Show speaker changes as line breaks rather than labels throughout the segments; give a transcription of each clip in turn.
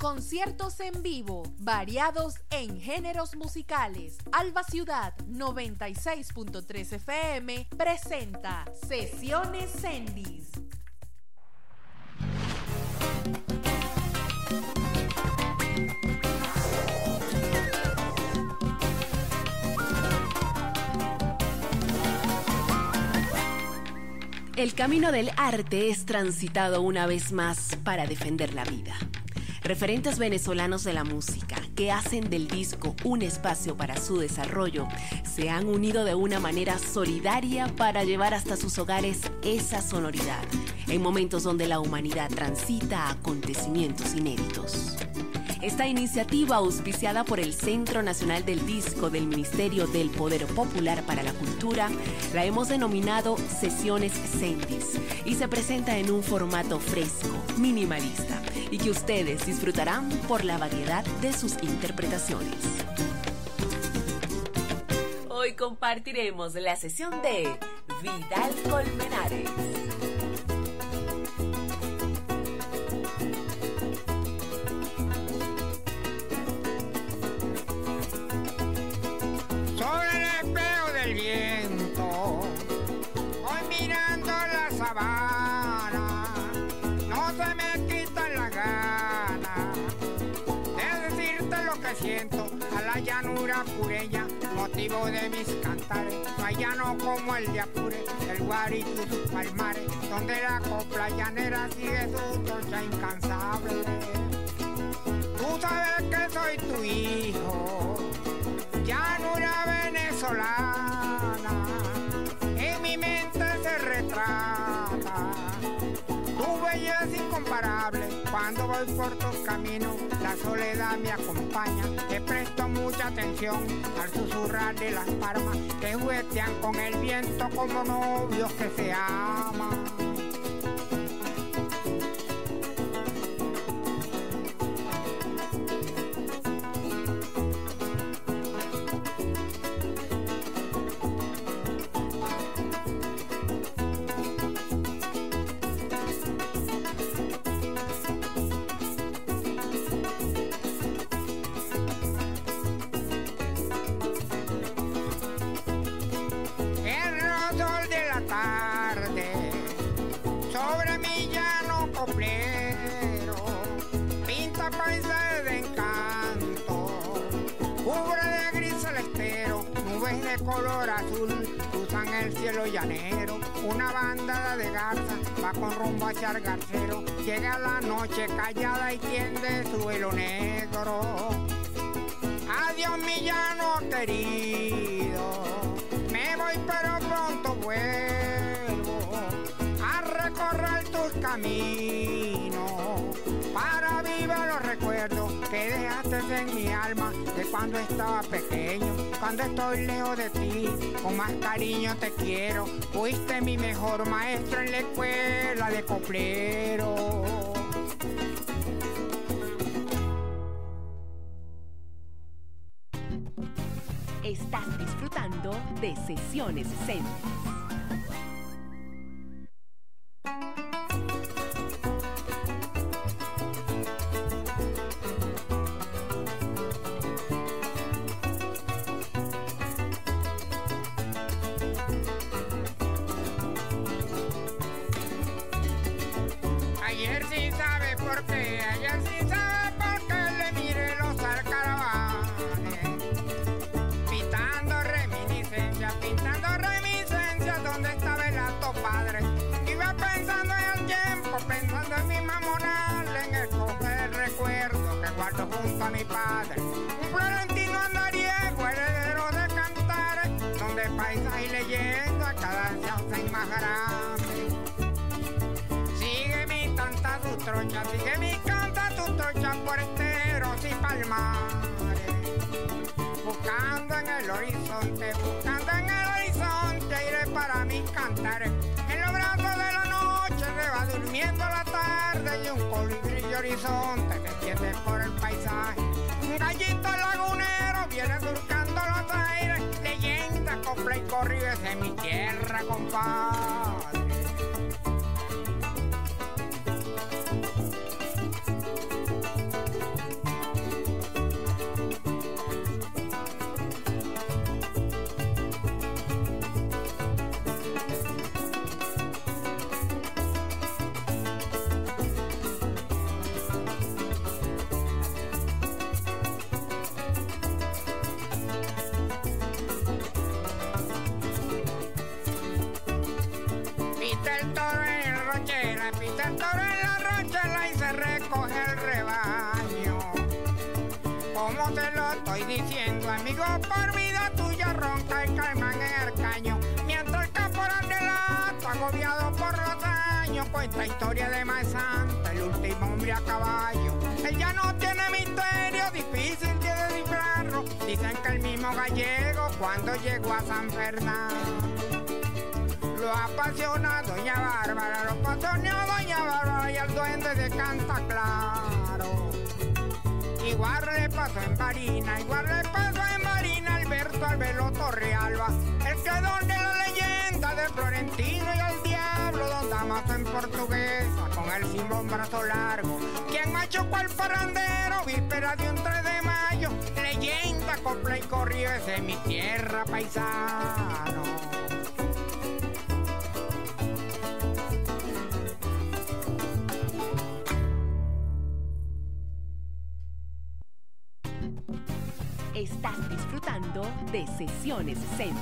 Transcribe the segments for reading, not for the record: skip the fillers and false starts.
conciertos en vivo, variados en géneros musicales. Alba Ciudad 96.3 FM presenta Sesiones Sendis.
El camino del arte es transitado una vez más para defender la vida. Referentes venezolanos de la música que hacen del disco un espacio para su desarrollo se han unido de una manera solidaria para llevar hasta sus hogares esa sonoridad en momentos donde la humanidad transita acontecimientos inéditos. Esta iniciativa, auspiciada por el Centro Nacional del Disco del Ministerio del Poder Popular para la Cultura, la hemos denominado Sesiones Sendis y se presenta en un formato fresco, minimalista y que ustedes disfrutarán por la variedad de sus interpretaciones. Hoy compartiremos la sesión de Vidal Colmenares.
Sobre el espejo del viento, hoy mirando la sabana, no se me quitan las ganas de decirte lo que siento a la llanura pureña, motivo de mis cantares. No hay llano como el de Apure, el Guarico y sus palmares, donde la copla llanera sigue su trocha incansable. Tú sabes que soy tu hijo, llanura venezolana, en mi mente se retrata tu belleza incomparable. Cuando voy por tus caminos, la soledad me acompaña. Te presto mucha atención al susurrar de las palmas que juguetean con el viento como novios que se aman. Sobre mi llano coplero, pinta paisajes de encanto, cubre de gris el estero, nubes de color azul cruzan el cielo llanero. Una bandada de garza va con rumbo hacia el garcero, llega la noche callada y tiende su velo negro. Adiós mi llano querido, me voy pero pronto vuelvo a recorrer tus caminos para vivir los recuerdos que dejaste en mi alma de cuando estaba pequeño. Cuando estoy lejos de ti, con más cariño te quiero. Fuiste mi mejor maestro en la escuela de coplero.
Estás disfrutando de Sesiones Sendis.
Ayer sí sabe por qué, ayer sí sabe por qué le miré los alcaravanes, pintando reminiscencias donde estaba el alto padre. Iba pensando en el tiempo, pensando en mi mamonal, en el cofre del recuerdo que guardo junto a mi padre. Un florentino andariego, heredero de cantares, donde paisaje y leyenda cada día se hacen más grandes. Sigue mi canta tus trochas por esteros y palmares, buscando en el horizonte, iré para mis cantares. En los brazos de la noche se va durmiendo la tarde y un colibrí horizonte que tiende por el paisaje. Un gallito lagunero viene surcando los aires, leyenda, copla y corrides en mi tierra, compadre. pisa el toro en la rochela, pisa el toro en la rochela y se recoge el rebaño. Como te lo estoy diciendo, amigo, por vida tuya ronca el caimán en el caño. Mientras el caporal de lato, agobiado por los años, cuenta historia de Maesanta, el último hombre a caballo. Él ya no tiene misterio, difícil de descifrarlo. Dicen que el mismo gallego cuando llegó a San Fernando lo apasiona a doña Bárbara, lo apasiona a doña Bárbara y al duende de Canta Claro. Igual le pasó en Marina, igual le pasó en Marina Alberto Albelo Torrealba, el creador de la leyenda de Florentino y el diablo, don Damaso en portuguesa, con el Simón brazo largo, quien machucó al parrandero, víspera de un 3 de mayo, leyenda, copla y corrió, ese es mi tierra paisano.
Estás disfrutando de Sesiones Zen.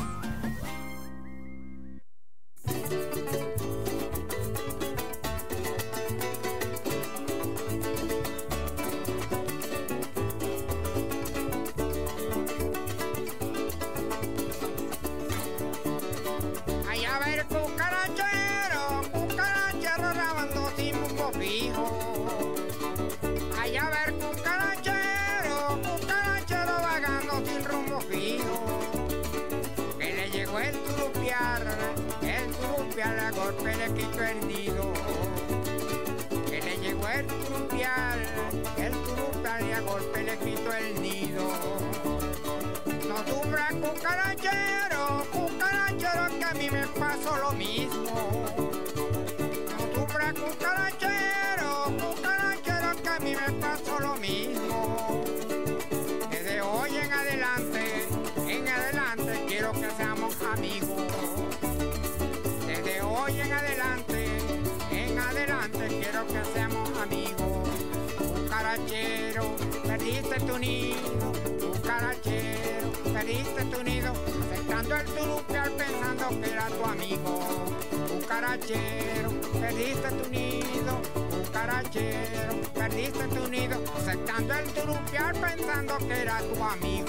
Allá va el cucarachero, cucarachero rabando sin rumbo fijo. Allá va el cucarachero, cucarachero vagando sin rumbo fijo. Que le llegó el turupial a golpe le quitó el nido. Que le llegó el turupial y a golpe le quitó el nido. No sufra cucarachero, cucarachero, que a mí me pasó lo mismo. No sufra cucarachero, cucarachero, que a mí me pasó lo mismo. Desde hoy en adelante quiero que seamos amigos. Desde hoy en adelante quiero que seamos amigos. Cucarachero, perdiste tu nido, cucarachero, perdiste tu nido, aceptando el turupial pensando que era tu amigo. Cucarachero, perdiste tu nido, cucarachero, perdiste tu nido, aceptando el turupial pensando que era tu amigo.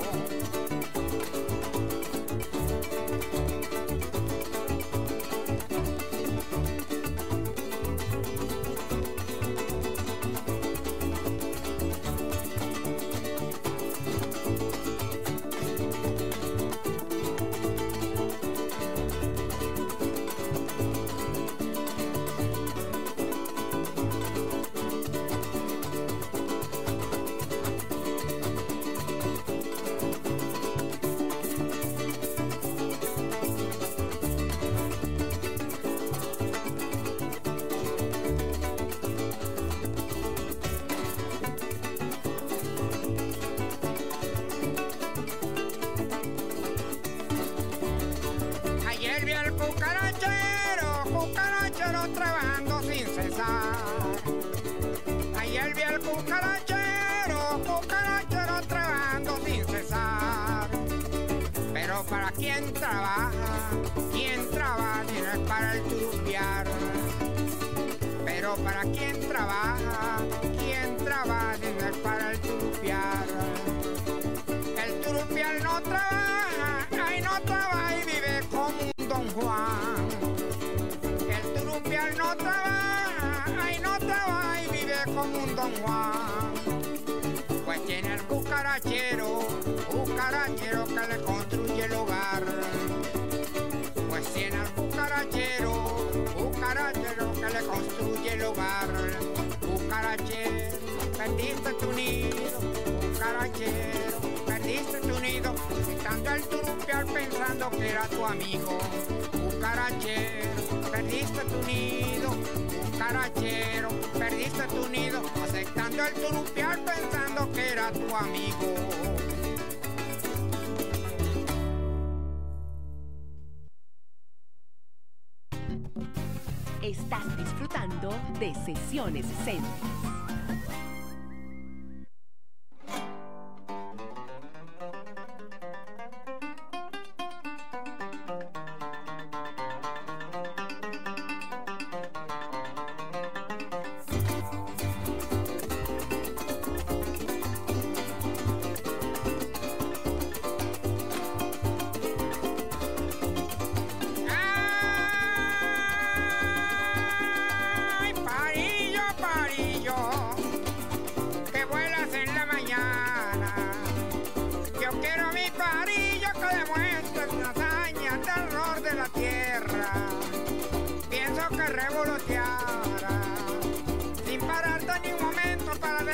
Ayer vi al cucarachero, cucarachero trabajando sin cesar. Ayer vi al cucarachero, cucarachero trabajando sin cesar. Pero para quien trabaja si no es para el turupiar. Pero para quien trabaja si no es para el turupiar. El turupiar no trabaja, ay no trabaja y vive como un Don Juan. El turupial no trabaja, ay no trabaja y vive como un Don Juan. Pues tiene el cucarachero que le construye el hogar. Pues tiene el cucarachero que le construye el hogar. Cucarachero, perdiste tu nido, cucarachero, perdiste tu nido, estando el turupial pensando que era tu amigo. Cucarachero, perdiste tu nido, cucarachero, perdiste tu nido, aceptando el turupial pensando que era tu amigo.
Estás disfrutando de Sesiones Zen.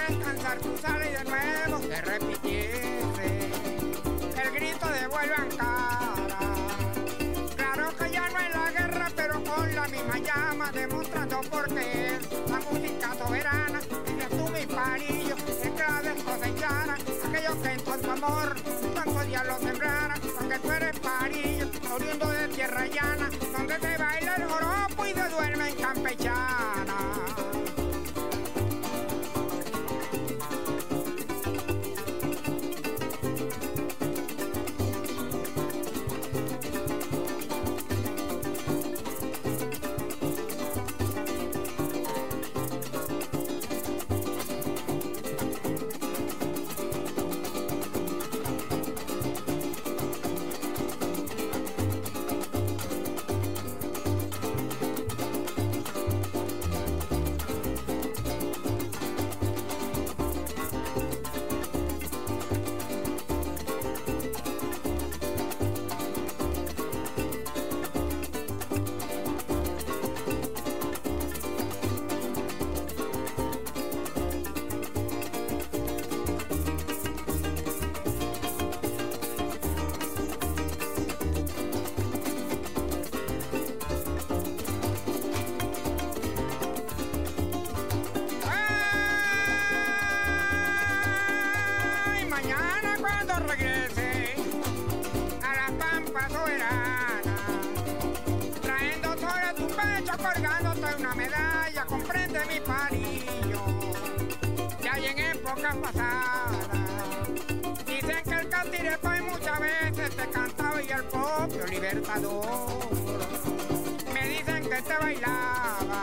alcanzar tu sala y de nuevo se repitiese el grito de vuelve Ankara. Claro que ya no es la guerra, pero con la misma llama, demostrando por qué es la música soberana. Dices tú mi parillo, el que la descosechara, aquellos que en tu amor tanto día lo sembraran, porque tú eres parillo, oriundo de tierra llana, donde se baila el joropo y se duerme en campechana. Colgándote una medalla, comprende mi parillo, ya hay en épocas pasadas. Dicen que el cantirepa muchas veces te cantaba y el propio libertador me dicen que te bailaba.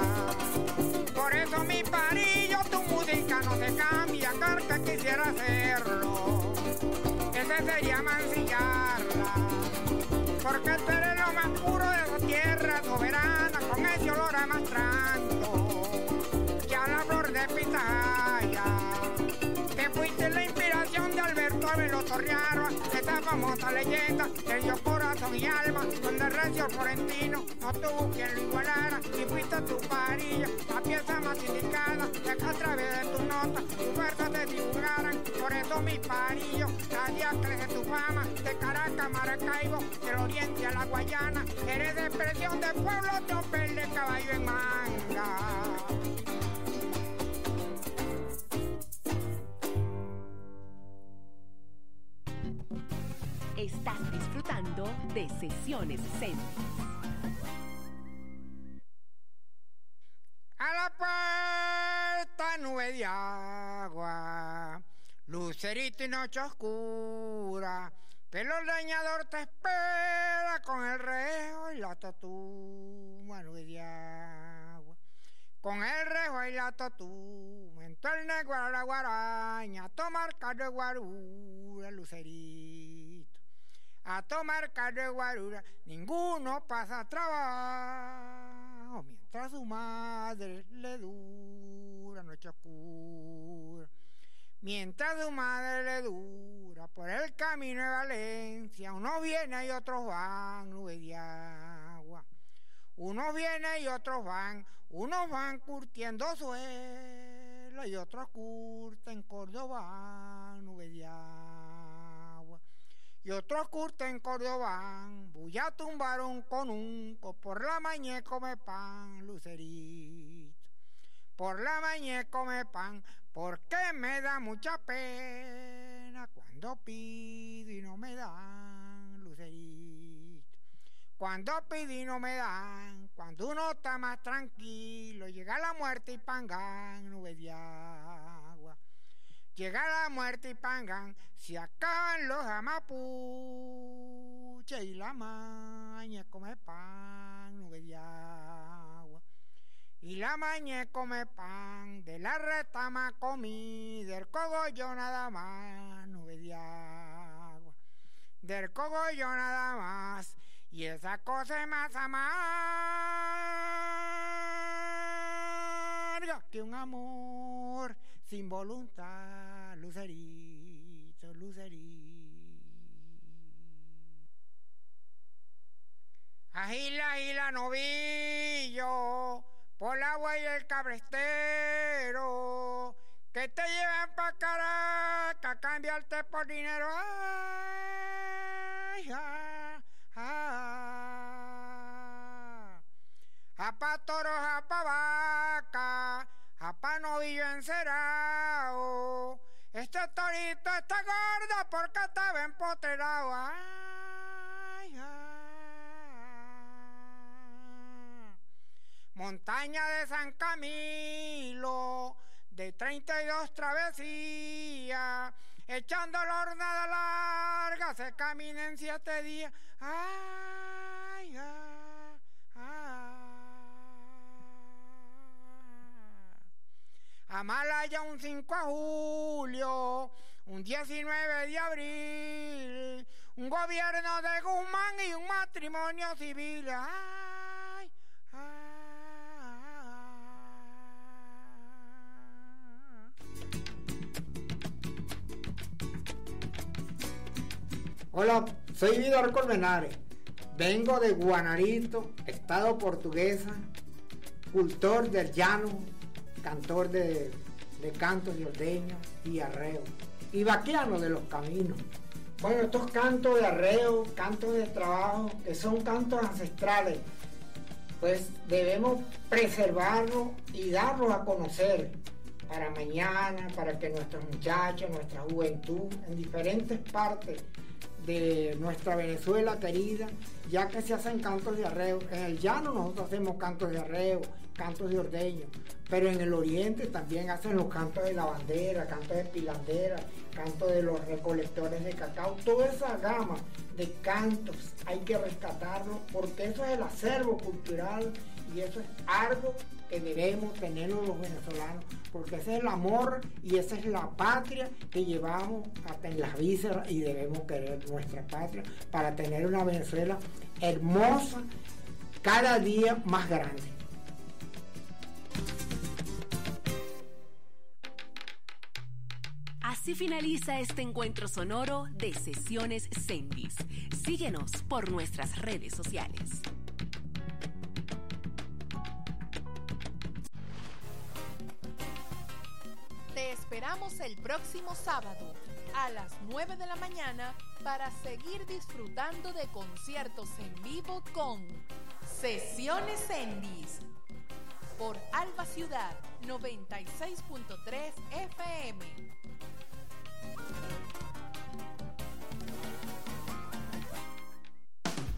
Por eso mi parillo, tu música no se cambia, que quisiera hacerlo, ese sería mancillarla, porque tú eres lo más puro de esa tierra soberana, con ese olor a mastranto, ya la flor de pitaya. Te fuiste la inspiración de Alberto Abelo Torriarba, esa famosa leyenda que dio corazón y alma, donde el recio florentino no tuvo quien lo igualara, y fuiste tu parillo, la pieza más indicada, de que a través de tus notas, tus fuerzas te divulgaran. Por eso mi parillo, cada día crece tu fama, de Caracas a Maracaibo, del oriente a la Guayana, eres de expresión del pueblo, tropel de caballo en manga.
Estás disfrutando de Sesiones Sendis.
A la puerta nube de agua, lucerito y noche oscura, pero el leñador te espera con el rejo y la totuma, nube de agua. Con el rejo y la totuma, entró el negro a la guaraña, a tomar caldo de guarura, lucerito. A tomar caldo de guarura, ninguno pasa trabajo, mientras su madre le dura noche oscura. Mientras su madre le dura por el camino de Valencia, unos vienen y otros van, nube de agua. Unos vienen y otros van, unos van curtiendo suelo y otros curten Córdoba, nube de agua. Y otros curten Córdoba, voy a tumbar un conunco, por la mañana come pan, lucerito. Por la mañana come pan, porque me da mucha pena cuando pido y no me dan, lucerito. Cuando pido y no me dan, cuando uno está más tranquilo, llega la muerte y pangan, nube de agua. Llega la muerte y pangan, se acaban los amapuches y la maña come pan, nube de agua. Y la maña come pan, de la retama comí, del cogollo nada más, nube de agua. Del cogollo nada más, y esa cosa es más amarga que un amor sin voluntad, lucerito, lucerito. Agila, agila, novillo, por la huella el cabrestero, que te llevan pa' Caracas a cambiarte por dinero. Ay, pa' toros, pa' vaca, pa' novillo encerado. Este torito está gordo porque estaba empotrerado. Montaña de San Camilo, de 32 travesías, echando la jornada larga, se camina en 7 días. Amalaya un 5 de julio, un 19 de abril, un gobierno de Guzmán y un matrimonio civil.
Hola, soy Vidor Colmenares. Vengo de Guanarito, estado Portuguesa, cultor del llano, cantor de cantos de ordeño y arreo, y vaquiano de los caminos. Bueno, estos cantos de arreo, cantos de trabajo, que son cantos ancestrales, pues debemos preservarlos y darlos a conocer para mañana, para que nuestros muchachos, nuestra juventud, en diferentes partes de nuestra Venezuela querida, ya que se hacen cantos de arreo. En el llano nosotros hacemos cantos de arreo, cantos de ordeño, pero en el oriente también hacen los cantos de la bandera, cantos de pilandera, cantos de los recolectores de cacao. Toda esa gama de cantos hay que rescatarlo, porque eso es el acervo cultural y eso es algo que debemos tenerlo los venezolanos, porque ese es el amor y esa es la patria que llevamos hasta en las vísceras, y debemos querer nuestra patria para tener una Venezuela hermosa, cada día más grande.
Así finaliza este encuentro sonoro de Sesiones Sendis. Síguenos por nuestras redes sociales.
Te esperamos el próximo sábado a las 9 de la mañana para seguir disfrutando de conciertos en vivo con Sesiones Sendis por Alba Ciudad 96.3 FM.